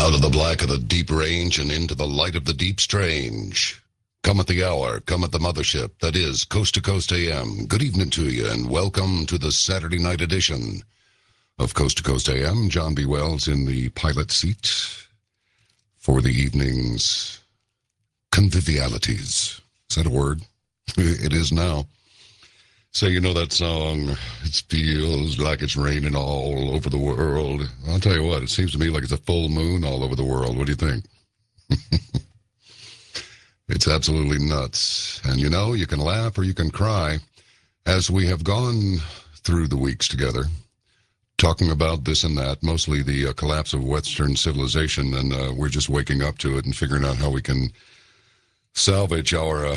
Out of the black of the deep range and into the light of the deep strange. Come at the hour, come at the mothership, that is Coast to Coast AM. Good evening to you and welcome to the Saturday night edition of Coast to Coast AM. John B. Wells in the pilot seat for the evening's convivialities. Is that a word? It is now. So you know that song, it feels like it's raining all over the world. I'll tell you what, it seems to me like it's a full moon all over the world. What do you think? It's absolutely nuts. And you know, you can laugh or you can cry. As we have gone through the weeks together, talking about this and that, mostly the collapse of Western civilization, and we're just waking up to it and figuring out how we can salvage our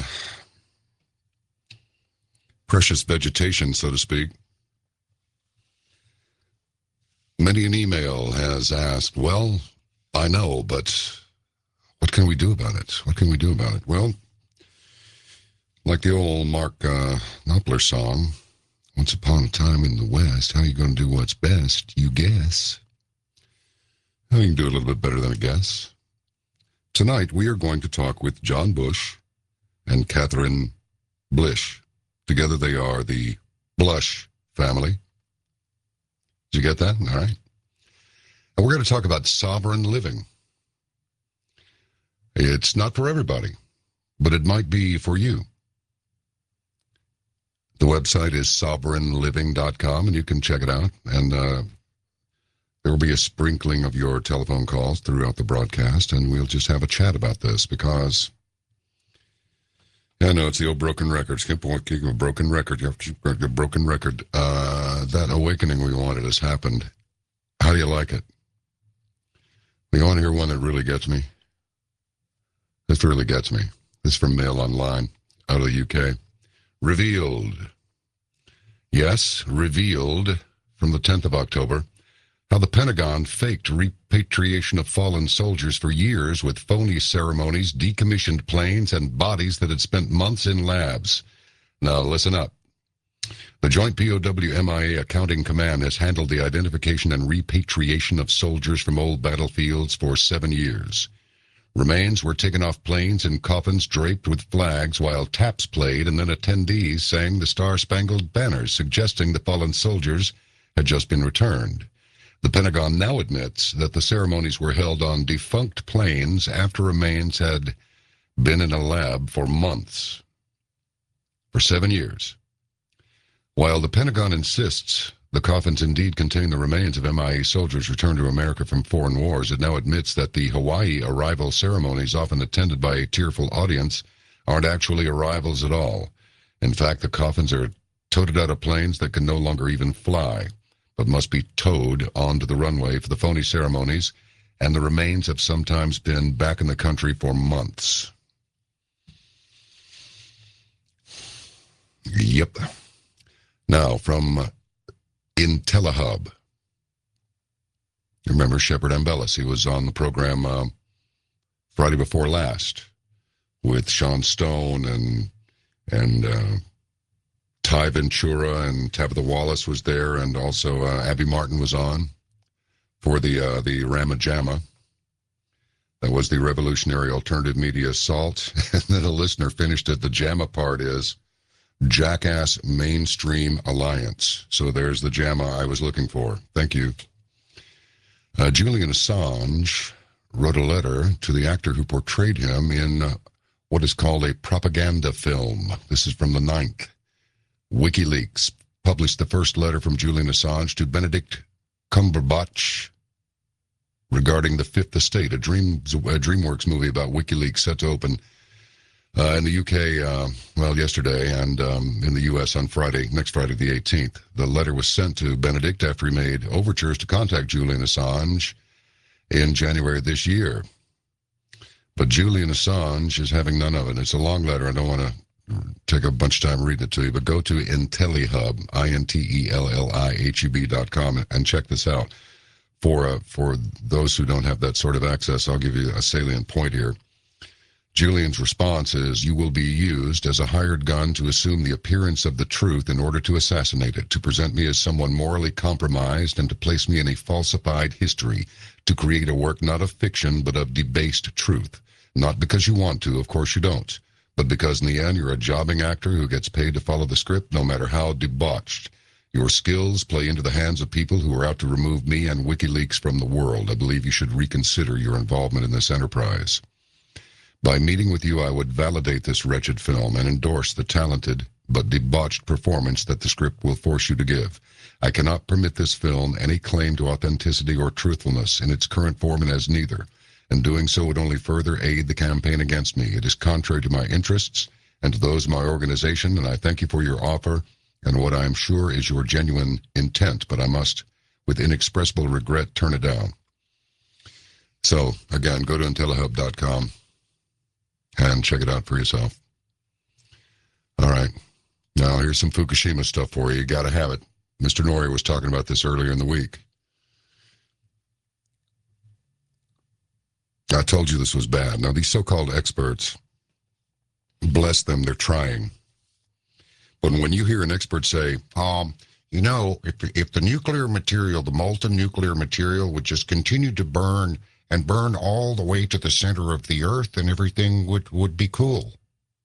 precious vegetation, so to speak. Many an email has asked, well, I know, but what can we do about it? What can we do about it? Well, like the old Mark Knopfler song, once upon a time in the West, how are you going to do what's best? You guess. Well, you can do a little bit better than a guess. Tonight, we are going to talk with John Bush and Catherine Blish. Together they are the Blush family. Did you get that? All right. And we're going to talk about sovereign living. It's not for everybody, but it might be for you. The website is sovereignliving.com, and you can check it out. And there will be a sprinkling of your telephone calls throughout the broadcast, and we'll just have a chat about this because I know it's the old broken record. Skip a broken record. You have to keep a broken record. That awakening we wanted has happened. How do you like it? You want to hear one that really gets me? This really gets me. This is from Mail Online out of the UK. Revealed. Yes, revealed from the 10th of October. How the Pentagon faked repatriation of fallen soldiers for years with phony ceremonies, decommissioned planes, and bodies that had spent months in labs. Now, listen up. The Joint POW MIA Accounting Command has handled the identification and repatriation of soldiers from old battlefields for 7 years. Remains were taken off planes in coffins draped with flags while taps played, and then attendees sang the Star-Spangled Banners, suggesting the fallen soldiers had just been returned. The Pentagon now admits that the ceremonies were held on defunct planes after remains had been in a lab for months. For 7 years. While the Pentagon insists the coffins indeed contain the remains of MIA soldiers returned to America from foreign wars, it now admits that the Hawaii arrival ceremonies, often attended by a tearful audience, aren't actually arrivals at all. In fact, the coffins are toted out of planes that can no longer even fly, but must be towed onto the runway for the phony ceremonies, and the remains have sometimes been back in the country for months. Yep. Now, from IntelliHub. Remember Shepard Ambellis? He was on the program Friday before last with Sean Stone and Ty Ventura, and Tabitha Wallace was there, and also Abby Martin was on for the Ramajama. That was the Revolutionary Alternative Media Assault. And then a listener finished it. The JAMA part is Jackass Mainstream Alliance. So there's the JAMA I was looking for. Thank you. Julian Assange wrote a letter to the actor who portrayed him in what is called a propaganda film. This is from the 9th. WikiLeaks published the first letter from Julian Assange to Benedict Cumberbatch regarding The Fifth Estate, a DreamWorks movie about WikiLeaks set to open in the UK, yesterday, and in the US on Friday, next Friday, the 18th. The letter was sent to Benedict after he made overtures to contact Julian Assange in January of this year. But Julian Assange is having none of it. It's a long letter. I don't want to take a bunch of time reading it to you, but go to IntelliHub, INTELLIHUB.com, and check this out. For those who don't have that sort of access, I'll give you a salient point here. Julian's response is, "You will be used as a hired gun to assume the appearance of the truth in order to assassinate it, to present me as someone morally compromised, and to place me in a falsified history. to create a work not of fiction, but of debased truth. Not because you want to, of course you don't, but because in the end you're a jobbing actor who gets paid to follow the script no matter how debauched. Your skills play into the hands of people who are out to remove me and WikiLeaks from the world. I believe you should reconsider your involvement in this enterprise. By meeting with you, I would validate this wretched film and endorse the talented but debauched performance that the script will force you to give. I cannot permit this film any claim to authenticity or truthfulness in its current form, and has neither. And doing so would only further aid the campaign against me. It is contrary to my interests and to those of my organization, and I thank you for your offer and what I am sure is your genuine intent, but I must, with inexpressible regret, turn it down. So, again, go to IntelliHub.com and check it out for yourself. All right. Now, here's some Fukushima stuff for you. You got to have it. Mr. Norrie was talking about this earlier in the week. I told you this was bad. Now, these so-called experts, bless them, they're trying. But when you hear an expert say, you know, if the nuclear material, the molten nuclear material would just continue to burn and burn all the way to the center of the earth, then everything would be cool.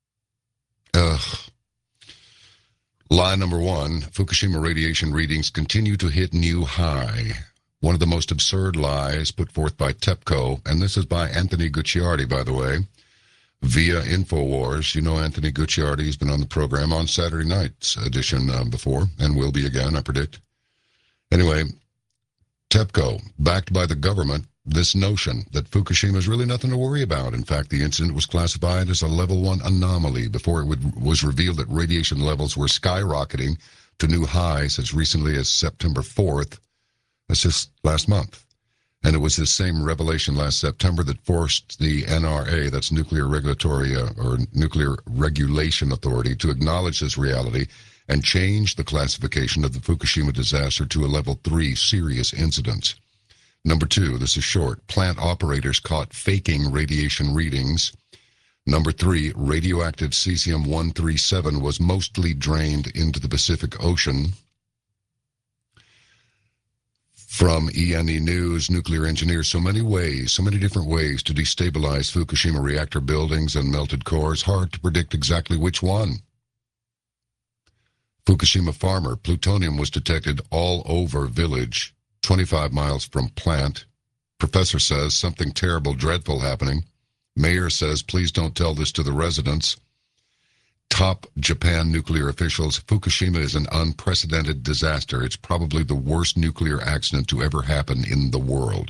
Lie number one, Fukushima radiation readings continue to hit new high. One of the most absurd lies put forth by TEPCO, and this is by Anthony Gucciardi, by the way, via InfoWars. You know Anthony Gucciardi has been on the program on Saturday night's edition before, and will be again, I predict. Anyway, TEPCO, backed by the government, this notion that Fukushima is really nothing to worry about. In fact, the incident was classified as a level 1 anomaly before it was revealed that radiation levels were skyrocketing to new highs as recently as September 4th. That's just last month. And it was this same revelation last September that forced the NRA, that's Nuclear Regulatory or Nuclear Regulation Authority, to acknowledge this reality and change the classification of the Fukushima disaster to a level 3 serious incident. Number 2, this is short, plant operators caught faking radiation readings. Number 3, radioactive cesium-137 was mostly drained into the Pacific Ocean. From ENE News, nuclear engineers, so many ways, so many different ways to destabilize Fukushima reactor buildings and melted cores. Hard to predict exactly which one. Fukushima farmer, plutonium was detected all over village, 25 miles from plant. Professor says something terrible, dreadful happening. Mayor says, please don't tell this to the residents. Top Japan nuclear officials, Fukushima is an unprecedented disaster. It's probably the worst nuclear accident to ever happen in the world.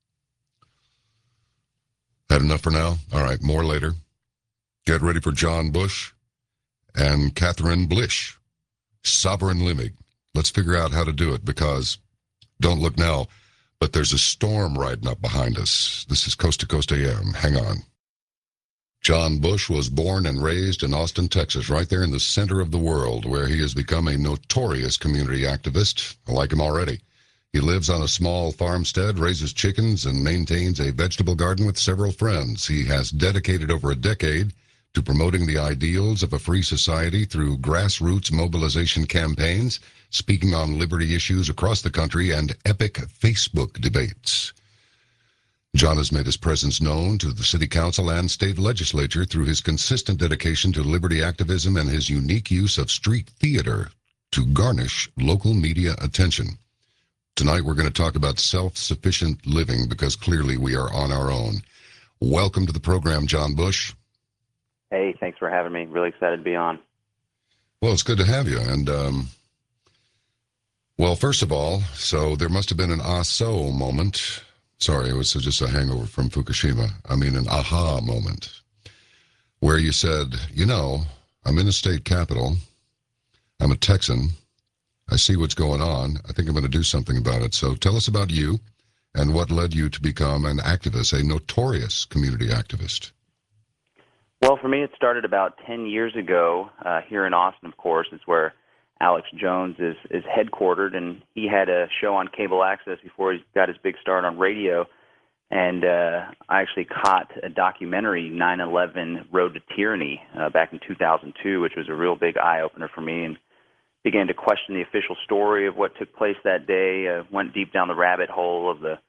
Had enough for now? All right, more later. Get ready for John Bush and Catherine Blish. Sovereign living. Let's figure out how to do it, because don't look now, but there's a storm riding up behind us. This is Coast to Coast AM. Hang on. John Bush was born and raised in Austin, Texas, right there in the center of the world, where he has become a notorious community activist. I like him already. He lives on a small farmstead, raises chickens, and maintains a vegetable garden with several friends. He has dedicated over a decade to promoting the ideals of a free society through grassroots mobilization campaigns, speaking on liberty issues across the country, and epic Facebook debates. John has made his presence known to the city council and state legislature through his consistent dedication to liberty activism and his unique use of street theater to garnish local media attention. Tonight we're going to talk about self-sufficient living, because clearly we are on our own. Welcome to the program, John Bush. Hey, thanks for having me. Really excited to be on. Well, it's good to have you. And, well, first of all, so there must have been an ah-so moment. Sorry, it was just a hangover from Fukushima. I mean, an aha moment where you said, you know, I'm in the state capital. I'm a Texan. I see what's going on. I think I'm going to do something about it. So tell us about you and what led you to become an activist, a notorious community activist. Well, for me, it started about 10 years ago here in Austin, of course. It's where Alex Jones is headquartered, and he had a show on cable access before he got his big start on radio. And I actually caught a documentary, 9/11 Road to Tyranny, back in 2002, which was a real big eye-opener for me, and began to question the official story of what took place that day, went deep down the rabbit hole of the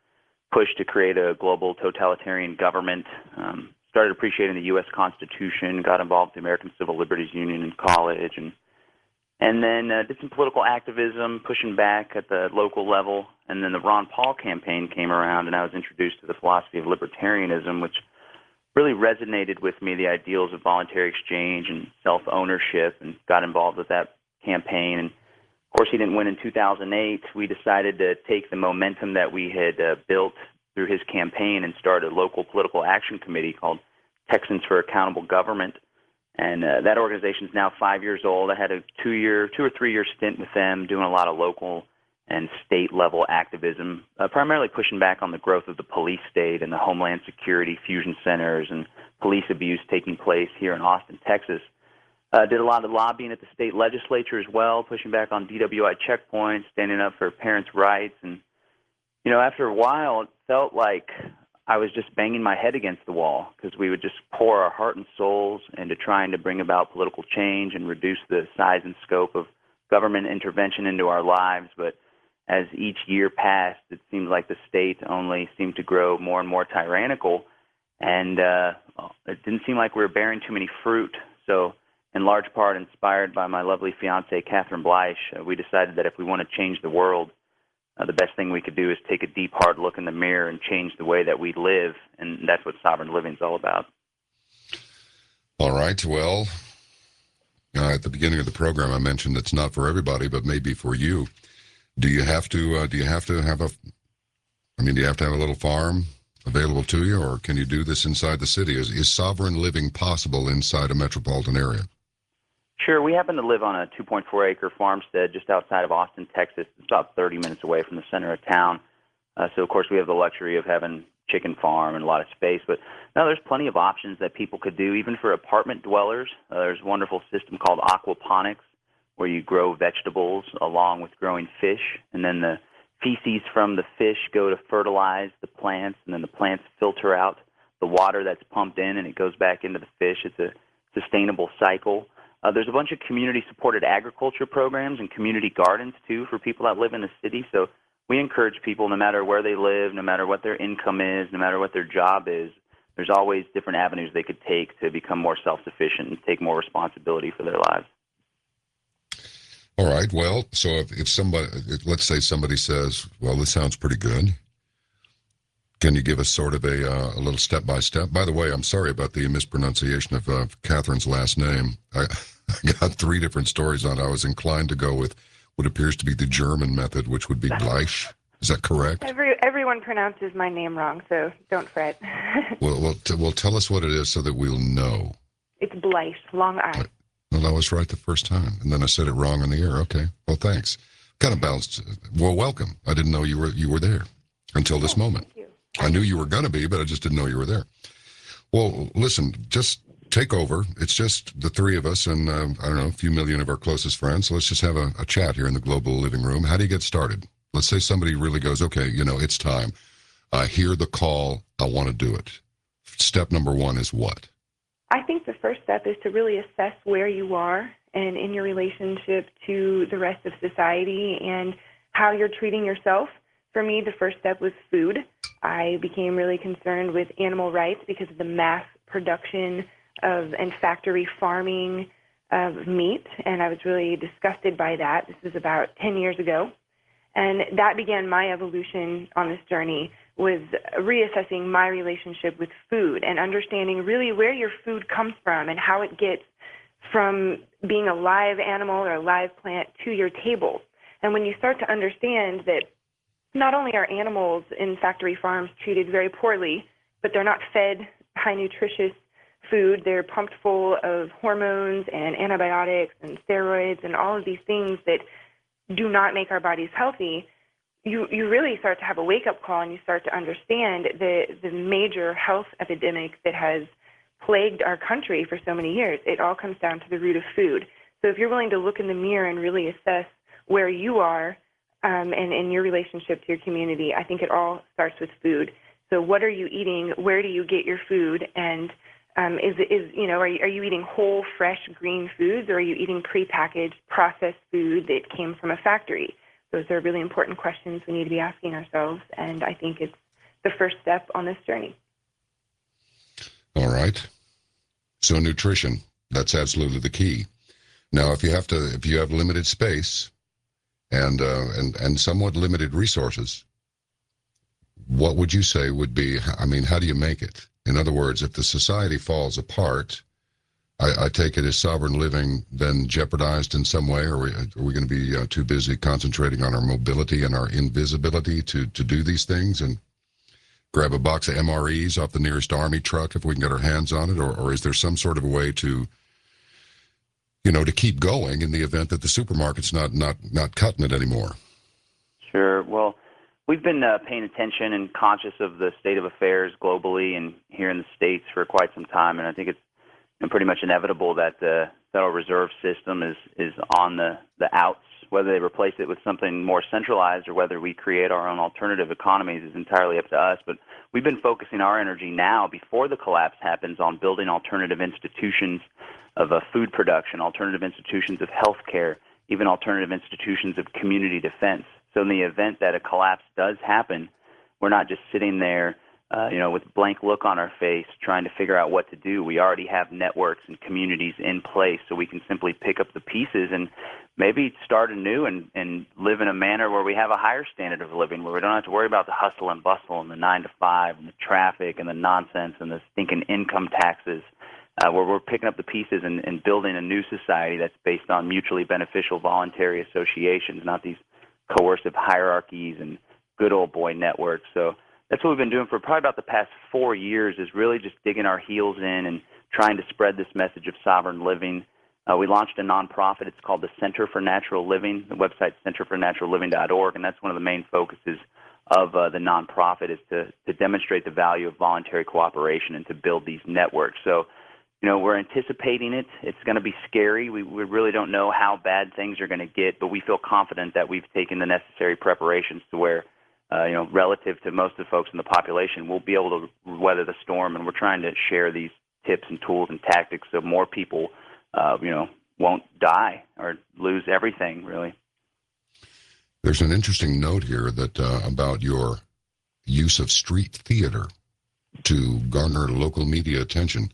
push to create a global totalitarian government. Started appreciating the U.S. Constitution, got involved in the American Civil Liberties Union in college, and then did some political activism, pushing back at the local level. And then the Ron Paul campaign came around, and I was introduced to the philosophy of libertarianism, which really resonated with me, the ideals of voluntary exchange and self-ownership, and got involved with that campaign. And of course, he didn't win in 2008. We decided to take the momentum that we had built through his campaign and start a local political action committee called Texans for Accountable Government. And that organization is now 5 years old. I had a 2 or 3 year stint with them, doing a lot of local and state level activism, primarily pushing back on the growth of the police state and the Homeland Security fusion centers and police abuse taking place here in Austin, Texas. Did a lot of lobbying at the state legislature as well, pushing back on DWI checkpoints, standing up for parents' rights. And, after a while, it felt like I was just banging my head against the wall, because we would just pour our heart and souls into trying to bring about political change and reduce the size and scope of government intervention into our lives. But as each year passed, it seemed like the state only seemed to grow more and more tyrannical, and it didn't seem like we were bearing too many fruit. So in large part inspired by my lovely fiancée, Catherine Bleich, we decided that if we want to change the world, the best thing we could do is take a deep, hard look in the mirror and change the way that we live, and that's what sovereign living is all about. All right. Well, at the beginning of the program, I mentioned it's not for everybody, but maybe for you. Do you have to have a little farm available to you, or can you do this inside the city? Is sovereign living possible inside a metropolitan area? Sure. We happen to live on a 2.4-acre farmstead just outside of Austin, Texas. It's about 30 minutes away from the center of town. So, of course, we have the luxury of having chicken farm and a lot of space. But no, there's plenty of options that people could do, even for apartment dwellers. There's a wonderful system called aquaponics, where you grow vegetables along with growing fish, and then the feces from the fish go to fertilize the plants, and then the plants filter out the water that's pumped in, and it goes back into the fish. It's a sustainable cycle. There's a bunch of community-supported agriculture programs and community gardens, too, for people that live in the city. So we encourage people, no matter where they live, no matter what their income is, no matter what their job is, there's always different avenues they could take to become more self-sufficient and take more responsibility for their lives. All right. Well, so if somebody, let's say somebody says, well, this sounds pretty good. Can you give us sort of a little step-by-step? By the way, I'm sorry about the mispronunciation of Catherine's last name. I got 3 different stories on it. I was inclined to go with what appears to be the German method, which would be Bleich. Is that correct? Everyone pronounces my name wrong, so don't fret. Well, tell us what it is so that we'll know. It's Bleich, long I. Well, I was right the first time, and then I said it wrong on the air. Okay. Well, thanks. Kind of bounced. Well, welcome. I didn't know you were there until this moment. Thank you. I knew you were going to be, but I just didn't know you were there. Well, listen, just take over. It's just the 3 of us and, I don't know, a few million of our closest friends. So let's just have a chat here in the Global Living Room. How do you get started? Let's say somebody really goes, okay, it's time. I hear the call. I want to do it. Step number 1 is what? I think the first step is to really assess where you are and in your relationship to the rest of society and how you're treating yourself. For me, the first step was food. I became really concerned with animal rights because of the mass production and factory farming of meat, and I was really disgusted by that. This was about 10 years ago, and that began my evolution on this journey, was reassessing my relationship with food and understanding really where your food comes from and how it gets from being a live animal or a live plant to your table. And when you start to understand that not only are animals in factory farms treated very poorly, but they're not fed high nutritious food. They're pumped full of hormones and antibiotics and steroids and all of these things that do not make our bodies healthy. You really start to have a wake-up call, and you start to understand the major health epidemic that has plagued our country for so many years. It all comes down to the root of food. So if you're willing to look in the mirror and really assess where you are and in your relationship to your community, I think it all starts with food. So what are you eating? Where do you get your food? And are you eating whole, fresh, green foods, or are you eating prepackaged, processed food that came from a factory? Those are really important questions we need to be asking ourselves, and I think it's the first step on this journey. All right. So nutrition, that's absolutely the key. Now, if you have limited space and somewhat limited resources, what would you say would be, I mean, how do you make it? In other words, if the society falls apart, I take it as sovereign living then jeopardized in some way, or are we going to be too busy concentrating on our mobility and our invisibility to do these things and grab a box of MREs off the nearest army truck if we can get our hands on it, or is there some sort of a way to, to keep going in the event that the supermarket's not cutting it anymore? Sure. Well, we've been paying attention and conscious of the state of affairs globally and here in the States for quite some time, and I think it's pretty much inevitable that the Federal Reserve System is on the outs. Whether they replace it with something more centralized or whether we create our own alternative economies is entirely up to us. But we've been focusing our energy now, before the collapse happens, on building alternative institutions of food production, alternative institutions of healthcare, even alternative institutions of community defense. So in the event that a collapse does happen, we're not just sitting there with a blank look on our face trying to figure out what to do. We already have networks and communities in place, so we can simply pick up the pieces and maybe start anew and live in a manner where we have a higher standard of living, where we don't have to worry about the hustle and bustle and the 9 to 5 and the traffic and the nonsense and the stinking income taxes, where we're picking up the pieces and building a new society that's based on mutually beneficial voluntary associations, not these coercive hierarchies and good old boy networks. So that's what we've been doing for probably about the past 4 years, is really just digging our heels in and trying to spread this message of sovereign living. We launched a nonprofit. It's called the Center for Natural Living. The website's centerfornaturalliving.org, and that's one of the main focuses of the nonprofit, is to demonstrate the value of voluntary cooperation and to build these networks. So, we're anticipating it. It's going to be scary. We really don't know how bad things are going to get, but we feel confident that we've taken the necessary preparations to where, relative to most of the folks in the population, we'll be able to weather the storm, and we're trying to share these tips and tools and tactics so more people, won't die or lose everything, really. There's an interesting note here that about your use of street theater to garner local media attention.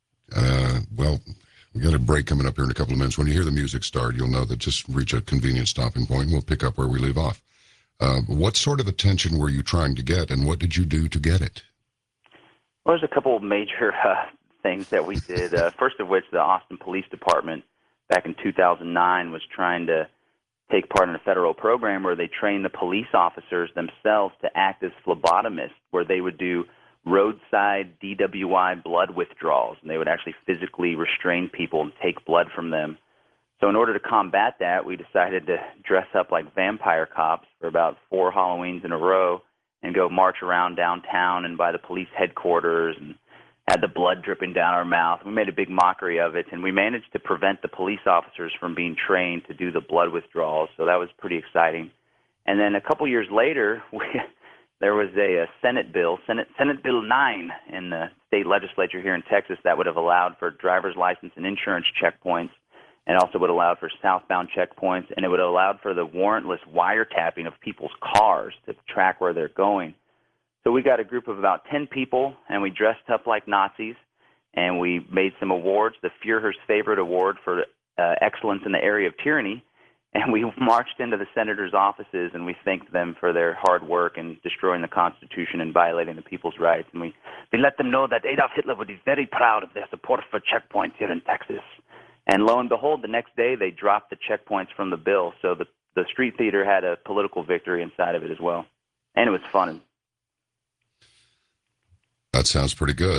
Well, we got a break coming up here in a couple of minutes. When you hear the music start, you'll know that just reach a convenient stopping point, and we'll pick up where we leave off. What sort of attention were you trying to get, and what did you do to get it? Well, there's a couple of major things that we did. First of which, the Austin Police Department back in 2009 was trying to take part in a federal program where they trained the police officers themselves to act as phlebotomists, where they would do roadside DWI blood withdrawals, and they would actually physically restrain people and take blood from them. So in order to combat that, we decided to dress up like vampire cops for about 4 Halloweens in a row and go march around downtown and by the police headquarters and had the blood dripping down our mouth. We made a big mockery of it, and we managed to prevent the police officers from being trained to do the blood withdrawals, so that was pretty exciting. And then a couple years later, there was a Senate bill, Senate Bill 9 in the state legislature here in Texas, that would have allowed for driver's license and insurance checkpoints, and also would allow for southbound checkpoints, and it would have allowed for the warrantless wiretapping of people's cars to track where they're going. So we got a group of about 10 people, and we dressed up like Nazis, and we made some awards, the Führer's Favorite Award for excellence in the area of tyranny, and we marched into the senators' offices, and we thanked them for their hard work in destroying the Constitution and violating the people's rights. And we let them know that Adolf Hitler would be very proud of their support for checkpoints here in Texas. And lo and behold, the next day they dropped the checkpoints from the bill, so the street theater had a political victory inside of it as well. And it was fun. That sounds pretty good.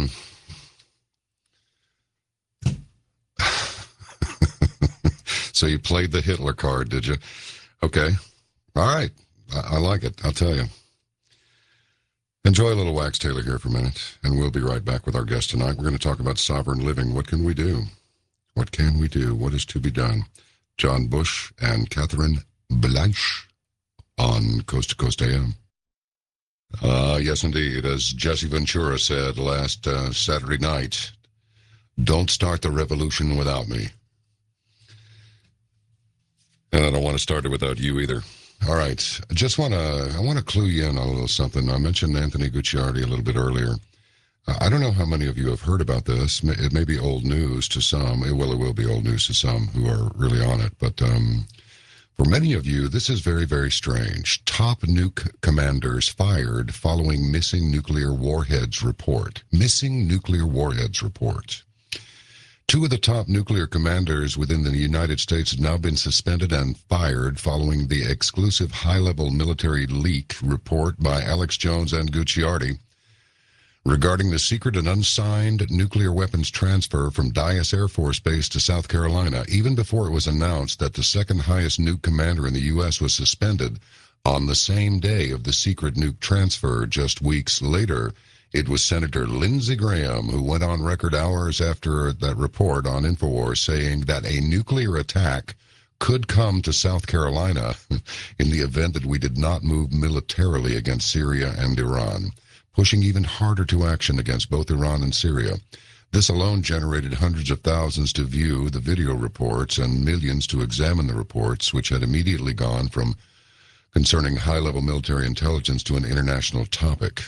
So you played the Hitler card, did you? Okay. All right. I like it. I'll tell you. Enjoy a little Wax Taylor here for a minute, and we'll be right back with our guest tonight. We're going to talk about sovereign living. What can we do? What can we do? What is to be done? John Bush and Catherine Blanche on Coast to Coast AM. Yes, indeed. As Jesse Ventura said last Saturday night, don't start the revolution without me. And I don't want to start it without you either. All right. I want to clue you in on a little something. I mentioned Anthony Gucciardi a little bit earlier. I don't know how many of you have heard about this. It may be old news to some. Well, it will be old news to some who are really on it. But for many of you, this is very, very strange. Top nuke commanders fired following missing nuclear warheads report. Missing nuclear warheads report. Two of the top nuclear commanders within the United States have now been suspended and fired following the exclusive high-level military leak report by Alex Jones and Gucciardi regarding the secret and unsigned nuclear weapons transfer from Dyess Air Force Base to South Carolina, even before it was announced that the second highest nuke commander in the U.S. was suspended on the same day of the secret nuke transfer. Just weeks later, it was Senator Lindsey Graham who went on record hours after that report on InfoWars saying that a nuclear attack could come to South Carolina in the event that we did not move militarily against Syria and Iran, pushing even harder to action against both Iran and Syria. This alone generated hundreds of thousands to view the video reports and millions to examine the reports, which had immediately gone from concerning high-level military intelligence to an international topic.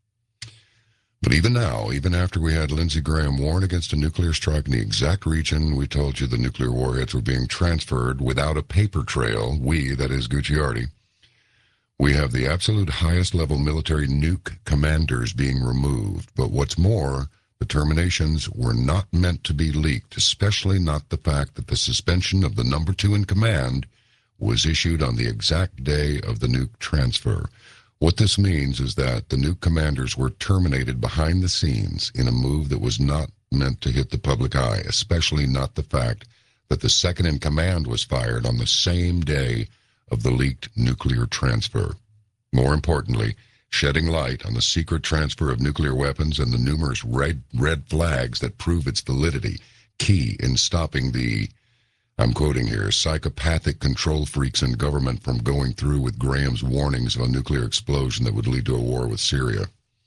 But even now, even after we had Lindsey Graham warn against a nuclear strike in the exact region we told you the nuclear warheads were being transferred without a paper trail, that is Gucciardi, we have the absolute highest level military nuke commanders being removed. But what's more, the terminations were not meant to be leaked, especially not the fact that the suspension of the number two in command was issued on the exact day of the nuke transfer. What this means is that the nuke commanders were terminated behind the scenes in a move that was not meant to hit the public eye, especially not the fact that the second in command was fired on the same day of the leaked nuclear transfer. More importantly, shedding light on the secret transfer of nuclear weapons and the numerous red flags that prove its validity, key in stopping the, I'm quoting here, psychopathic control freaks in government from going through with Graham's warnings of a nuclear explosion that would lead to a war with Syria.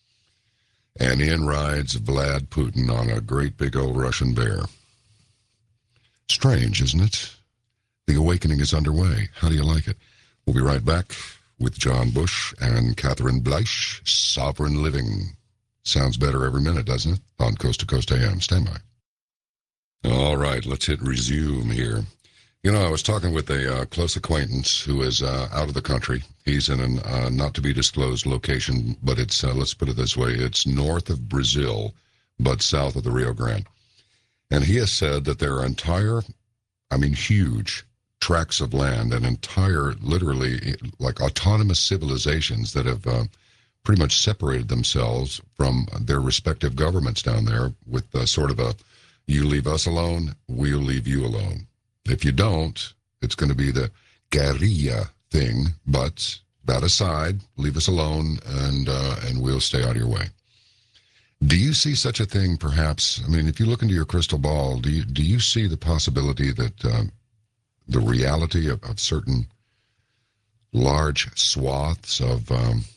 And in rides Vlad Putin on a great big old Russian bear. Strange, isn't it? The awakening is underway. How do you like it? We'll be right back with John Bush and Catherine Bleich, Sovereign Living. Sounds better every minute, doesn't it? On Coast to Coast AM. Stand by. All right, let's hit resume here. You know, I was talking with a close acquaintance who is out of the country. He's in a not-to-be-disclosed location, but it's, let's put it this way, it's north of Brazil, but south of the Rio Grande. And he has said that there are huge tracts of land and entire, literally, like autonomous civilizations that have pretty much separated themselves from their respective governments down there with sort of a, you leave us alone, we'll leave you alone. If you don't, it's going to be the guerrilla thing, but that aside, leave us alone and we'll stay out of your way. Do you see such a thing, perhaps? I mean, if you look into your crystal ball, do you see the possibility that the reality of certain large swaths of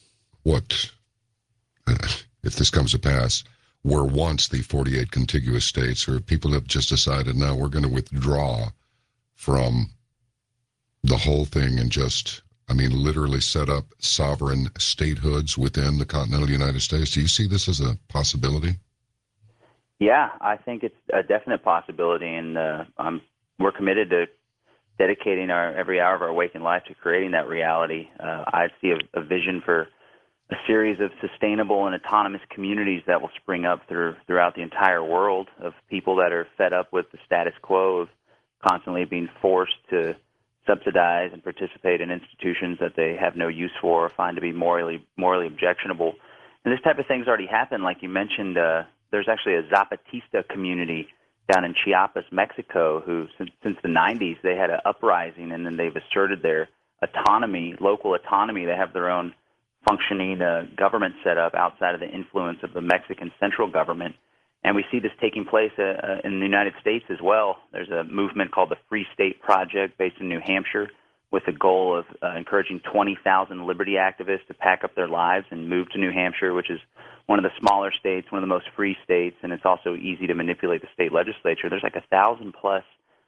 if this comes to pass, were once the 48 contiguous states, or people have just decided, now we're going to withdraw from the whole thing and just, literally set up sovereign statehoods within the continental United States? Do you see this as a possibility? Yeah, I think it's a definite possibility, and we're committed to dedicating every hour of our waking life to creating that reality. I see a vision for a series of sustainable and autonomous communities that will spring up throughout the entire world, of people that are fed up with the status quo of constantly being forced to subsidize and participate in institutions that they have no use for or find to be morally objectionable. And this type of thing's already happened. Like you mentioned, there's actually a Zapatista community down in Chiapas, Mexico, who since the 90s, they had an uprising, and then they've asserted their autonomy, local autonomy. They have their own functioning government set up outside of the influence of the Mexican central government. And we see this taking place in the United States as well. There's a movement called the Free State Project based in New Hampshire with the goal of encouraging 20,000 liberty activists to pack up their lives and move to New Hampshire, which is one of the smaller states, one of the most free states, and it's also easy to manipulate the state legislature. There's like 1,000 plus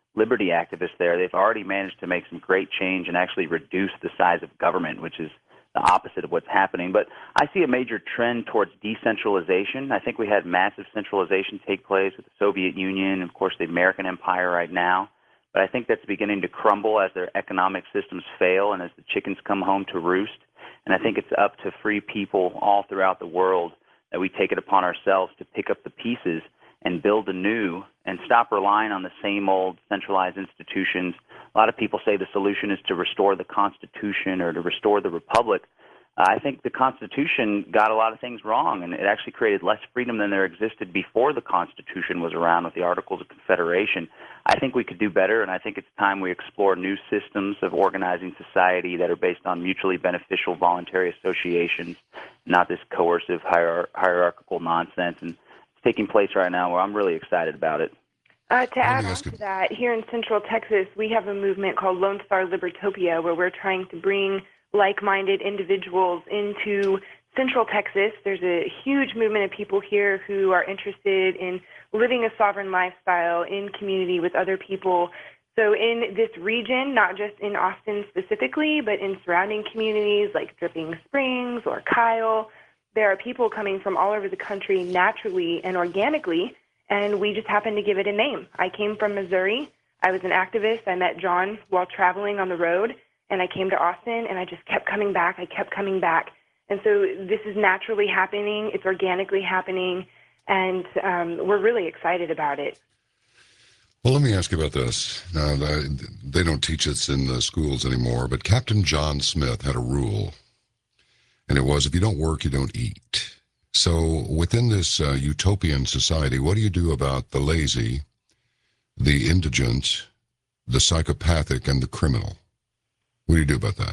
liberty activists there, they've already managed to make some great change and actually reduce the size of government, which is the opposite of what's happening. But I see a major trend towards decentralization. I think we had massive centralization take place with the Soviet Union, of course, the American empire right now. But I think that's beginning to crumble as their economic systems fail and as the chickens come home to roost. And I think it's up to free people all throughout the world that we take it upon ourselves to pick up the pieces and build anew and stop relying on the same old centralized institutions. A lot of people say the solution is to restore the Constitution or to restore the Republic. I think the Constitution got a lot of things wrong, and it actually created less freedom than there existed before the Constitution was around with the Articles of Confederation. I think we could do better, and I think it's time we explore new systems of organizing society that are based on mutually beneficial voluntary associations, not this coercive hierarchical nonsense. And it's taking place right now where I'm really excited about it. To add on to that, here in Central Texas, we have a movement called Lone Star Libertopia, where we're trying to bring like-minded individuals into Central Texas. There's a huge movement of people here who are interested in living a sovereign lifestyle in community with other people. So in this region, not just in Austin specifically, but in surrounding communities like Dripping Springs or Kyle, there are people coming from all over the country naturally and organically, and we just happened to give it a name. I came from Missouri. I was an activist. I met John while traveling on the road, and I came to Austin, and I just kept coming back. I kept coming back. And so this is naturally happening. It's organically happening, and we're really excited about it. Well, let me ask you about this. Now, they don't teach this in the schools anymore, but Captain John Smith had a rule, and it was, if you don't work, you don't eat. So within this utopian society, what do you do about the lazy, the indigent, the psychopathic, and the criminal? What do you do about that?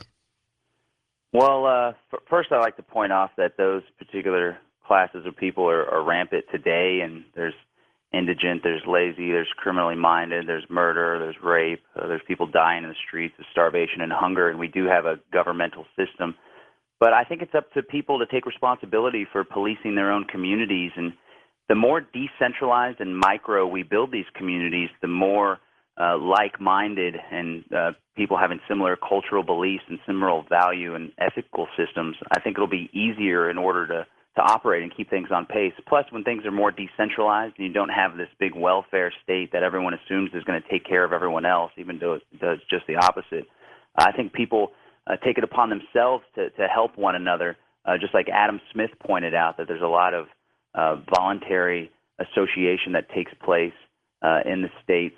Well, first I'd like to point off that those particular classes of people are rampant today, and there's indigent, there's lazy, there's criminally minded, there's murder, there's rape, there's people dying in the streets of starvation and hunger, and we do have a governmental system. But I think it's up to people to take responsibility for policing their own communities, and the more decentralized and micro we build these communities, the more like-minded and people having similar cultural beliefs and similar value and ethical systems, I think it'll be easier in order to operate and keep things on pace. Plus, when things are more decentralized and you don't have this big welfare state that everyone assumes is going to take care of everyone else, even though it does just the opposite, I think people take it upon themselves to help one another, just like Adam Smith pointed out, that there's a lot of voluntary association that takes place in the states.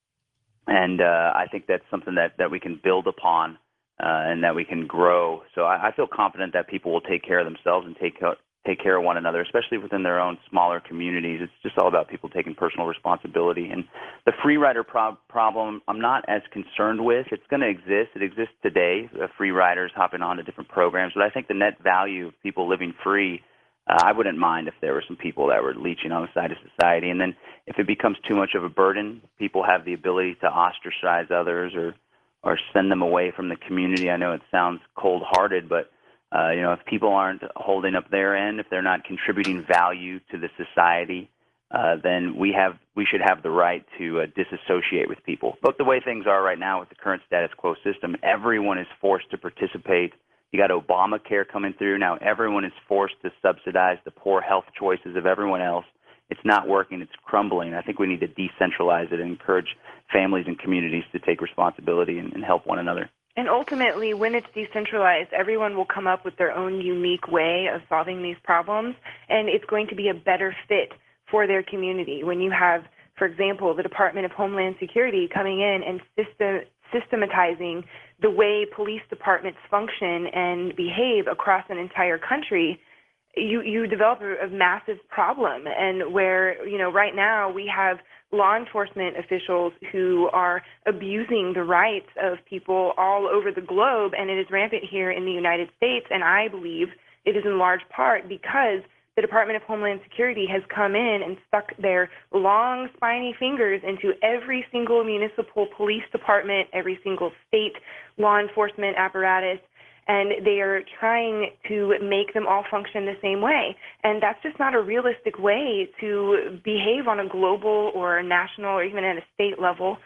And I think that's something that we can build upon and that we can grow. So I feel confident that people will take care of themselves and take care of one another, especially within their own smaller communities. It's just all about people taking personal responsibility. And the free rider problem, I'm not as concerned with. It's going to exist. It exists today, free riders hopping onto different programs. But I think the net value of people living free, I wouldn't mind if there were some people that were leeching on the side of society. And then if it becomes too much of a burden, people have the ability to ostracize others or send them away from the community. I know it sounds cold-hearted, but if people aren't holding up their end, if they're not contributing value to the society, then we should have the right to disassociate with people. But the way things are right now with the current status quo system, everyone is forced to participate. You got Obamacare coming through. Now everyone is forced to subsidize the poor health choices of everyone else. It's not working. It's crumbling. I think we need to decentralize it and encourage families and communities to take responsibility and help one another. And ultimately, when it's decentralized, everyone will come up with their own unique way of solving these problems, and it's going to be a better fit for their community. When you have, for example, the Department of Homeland Security coming in and systematizing the way police departments function and behave across an entire country, you develop a massive problem. And where, right now we have law enforcement officials who are abusing the rights of people all over the globe, and it is rampant here in the United States. And I believe it is in large part because the Department of Homeland Security has come in and stuck their long, spiny fingers into every single municipal police department, every single state law enforcement apparatus, and they are trying to make them all function the same way. And that's just not a realistic way to behave on a global or a national or even at a state level.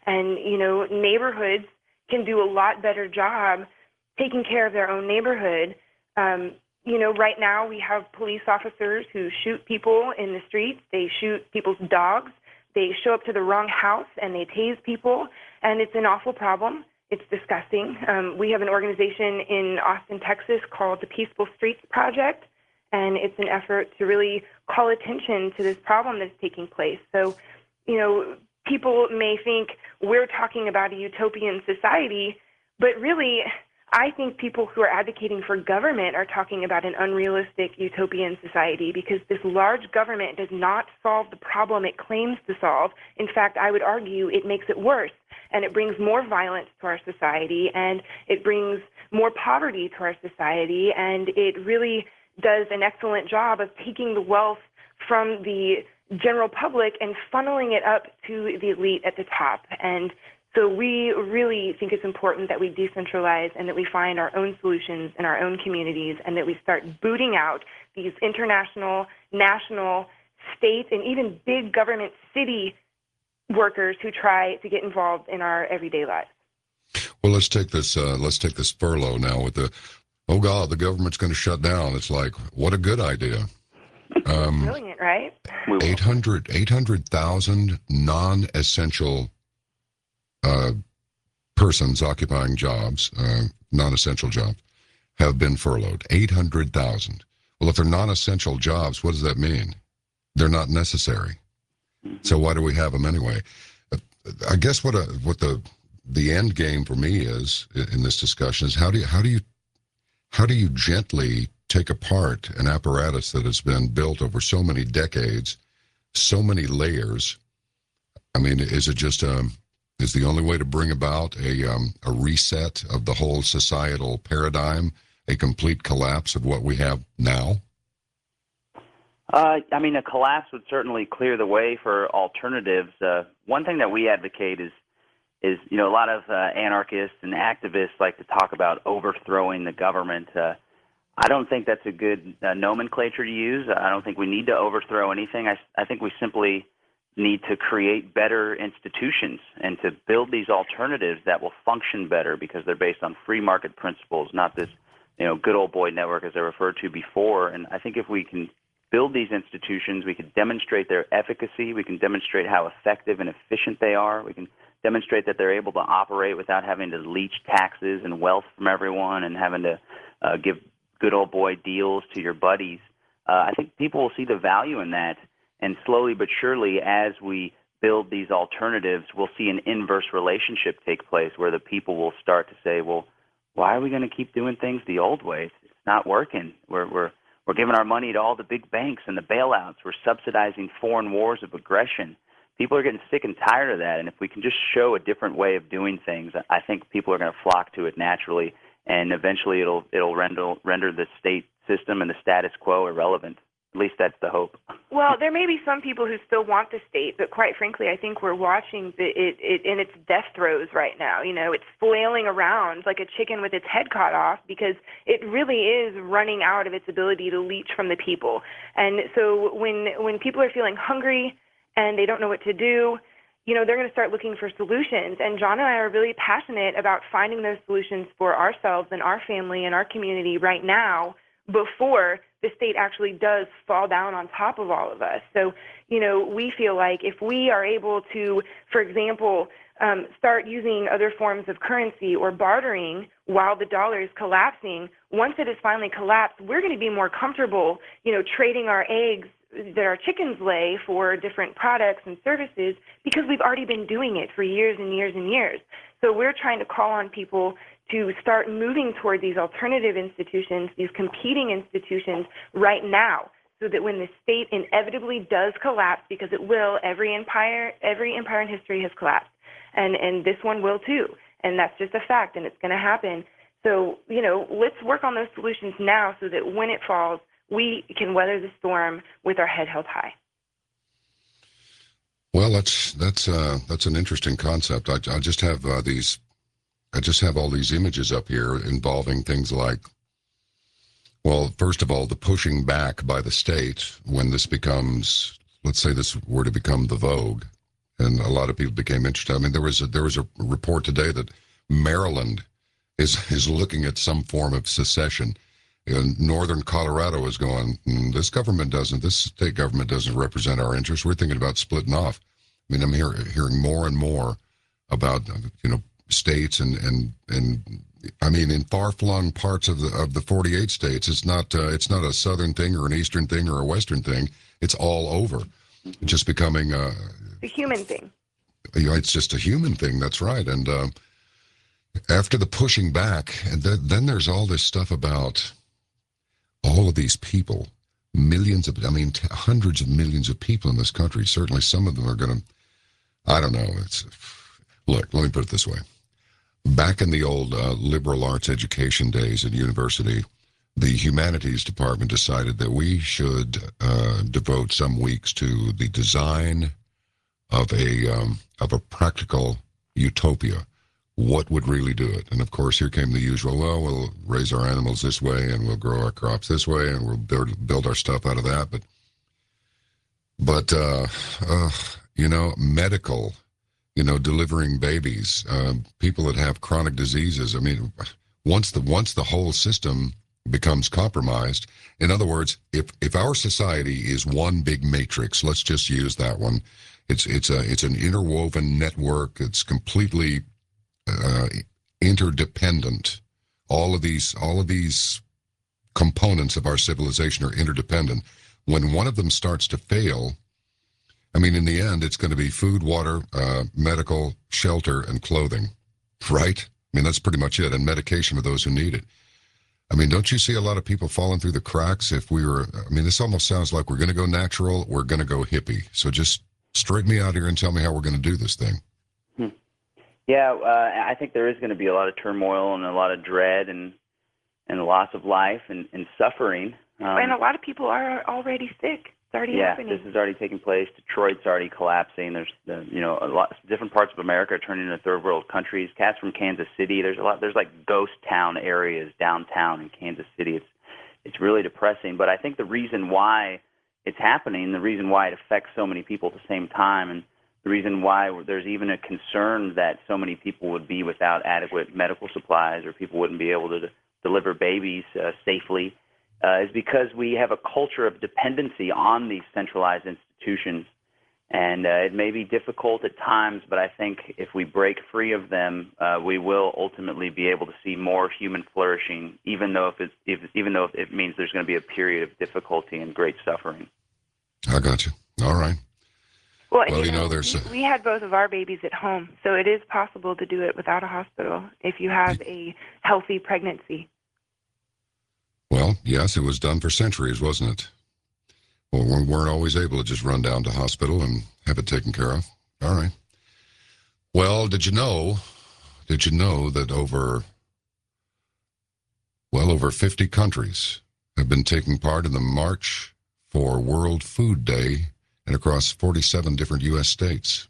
And, neighborhoods can do a lot better job taking care of their own neighborhood. Right now we have police officers who shoot people in the streets. They shoot people's dogs. They show up to the wrong house and they tase people. And it's an awful problem. It's disgusting. We have an organization in Austin, Texas called the Peaceful Streets Project, and it's an effort to really call attention to this problem that's taking place. So, people may think we're talking about a utopian society, but really, I think people who are advocating for government are talking about an unrealistic utopian society, because this large government does not solve the problem it claims to solve. In fact, I would argue it makes it worse, and it brings more violence to our society, and it brings more poverty to our society, and it really does an excellent job of taking the wealth from the general public and funneling it up to the elite at the top. And so we really think it's important that we decentralize and that we find our own solutions in our own communities, and that we start booting out these international, national, state, and even big government city workers who try to get involved in our everyday lives. Well, let's take this furlough now with the, oh God, the government's going to shut down. It's like, what a good idea. Brilliant, right? 800,000 non-essential persons occupying jobs, non-essential jobs, have been furloughed. 800,000. Well, if they're non-essential jobs, what does that mean? They're not necessary. So why do we have them anyway? I guess what the end game for me is in this discussion is how do you gently take apart an apparatus that has been built over so many decades, so many layers? I mean, is it just is the only way to bring about a reset of the whole societal paradigm, a complete collapse of what we have now? A collapse would certainly clear the way for alternatives. One thing that we advocate is a lot of anarchists and activists like to talk about overthrowing the government. I don't think that's a good nomenclature to use. I don't think we need to overthrow anything. I think we simply need to create better institutions and to build these alternatives that will function better because they're based on free market principles, not this, good old boy network as I referred to before. And I think if we can build these institutions, we can demonstrate their efficacy, we can demonstrate how effective and efficient they are, we can demonstrate that they're able to operate without having to leech taxes and wealth from everyone and having to give good old boy deals to your buddies. I think people will see the value in that. And slowly but surely, as we build these alternatives, we'll see an inverse relationship take place where the people will start to say, well, why are we going to keep doing things the old way? It's not working. We're giving our money to all the big banks and the bailouts. We're subsidizing foreign wars of aggression. People are getting sick and tired of that. And if we can just show a different way of doing things, I think people are going to flock to it naturally. And eventually it'll render the state system and the status quo irrelevant. At least that's the hope. Well, there may be some people who still want the state, but quite frankly, I think we're watching it in its death throes right now. It's flailing around like a chicken with its head cut off because it really is running out of its ability to leech from the people. And so when people are feeling hungry and they don't know what to do, they're going to start looking for solutions. And John and I are really passionate about finding those solutions for ourselves and our family and our community right now before the state actually does fall down on top of all of us. So, we feel like if we are able to, for example, start using other forms of currency or bartering while the dollar is collapsing, once it is finally collapsed, we're going to be more comfortable, trading our eggs that our chickens lay for different products and services because we've already been doing it for years and years and years. So we're trying to call on people to start moving toward these alternative institutions, these competing institutions right now, so that when the state inevitably does collapse, because it will, every empire in history has collapsed, and this one will too, and that's just a fact, and it's going to happen. So, let's work on those solutions now so that when it falls, we can weather the storm with our head held high. Well, that's an interesting concept. I just have all these images up here involving things like, well, first of all, the pushing back by the state when this becomes, let's say this were to become the vogue, and a lot of people became interested. I mean, there was a report today that Maryland is looking at some form of secession. And northern Colorado is going, this state government doesn't represent our interests. We're thinking about splitting off. I mean, I'm hearing more and more about, states and I mean, in far-flung parts of the 48 states, it's not a southern thing or an eastern thing or a western thing. It's all over. It's just becoming the human thing. It's just a human thing. That's right. And after the pushing back, and then there's all this stuff about all of these people, hundreds of millions of people in this country. Certainly some of them are going to, I don't know. Look, let me put it this way. Back in the old liberal arts education days at university, the humanities department decided that we should devote some weeks to the design of a practical utopia. What would really do it? And of course, here came the usual, well, we'll raise our animals this way and we'll grow our crops this way and we'll build our stuff out of that. But medical, delivering babies, people that have chronic diseases. I mean, once the whole system becomes compromised, in other words, if our society is one big matrix, let's just use that one. It's an interwoven network. It's completely interdependent. All of these components of our civilization are interdependent. When one of them starts to fail, I mean, in the end, it's going to be food, water, medical, shelter, and clothing, right? I mean, that's pretty much it, and medication for those who need it. I mean, don't you see a lot of people falling through the cracks this almost sounds like we're going to go natural, we're going to go hippie. So just straighten me out here and tell me how we're going to do this thing. Yeah, I think there is going to be a lot of turmoil and a lot of dread and loss of life and suffering. And a lot of people are already sick. It's already happening. This is already taking place. Detroit's already collapsing. There's a lot different parts of America are turning into third world countries. Cats from Kansas City. There's like ghost town areas downtown in Kansas City. It's really depressing. But I think the reason why it's happening, the reason why it affects so many people at the same time, and the reason why there's even a concern that so many people would be without adequate medical supplies or people wouldn't be able to deliver babies safely is because we have a culture of dependency on these centralized institutions. And it may be difficult at times, but I think if we break free of them, we will ultimately be able to see more human flourishing, even though if it means there's going to be a period of difficulty and great suffering. I got you. All right. Well, we had both of our babies at home, so it is possible to do it without a hospital if you have a healthy pregnancy. Well, yes, it was done for centuries, wasn't it? Well, we weren't always able to just run down to hospital and have it taken care of. All right. Well, did you know that over 50 countries have been taking part in the March for World Food Day and across 47 different U.S. states?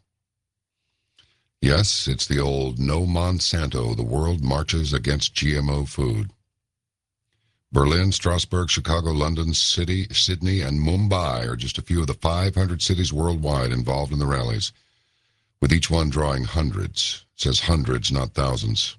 Yes, it's the old No Monsanto, the world marches against GMO food. Berlin, Strasbourg, Chicago, London, Sydney, and Mumbai are just a few of the 500 cities worldwide involved in the rallies, with each one drawing hundreds. It says hundreds, not thousands.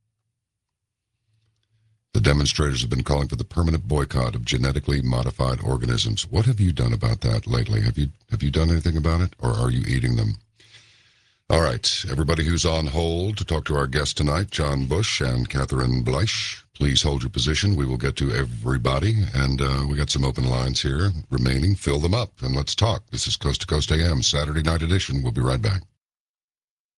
The demonstrators have been calling for the permanent boycott of genetically modified organisms. What have you done about that lately? Have you done anything about it, or are you eating them? All right, everybody who's on hold to talk to our guests tonight, John Bush and Catherine Bleich, please hold your position. We will get to everybody, and we got some open lines here remaining. Fill them up, and let's talk. This is Coast to Coast AM, Saturday night edition. We'll be right back.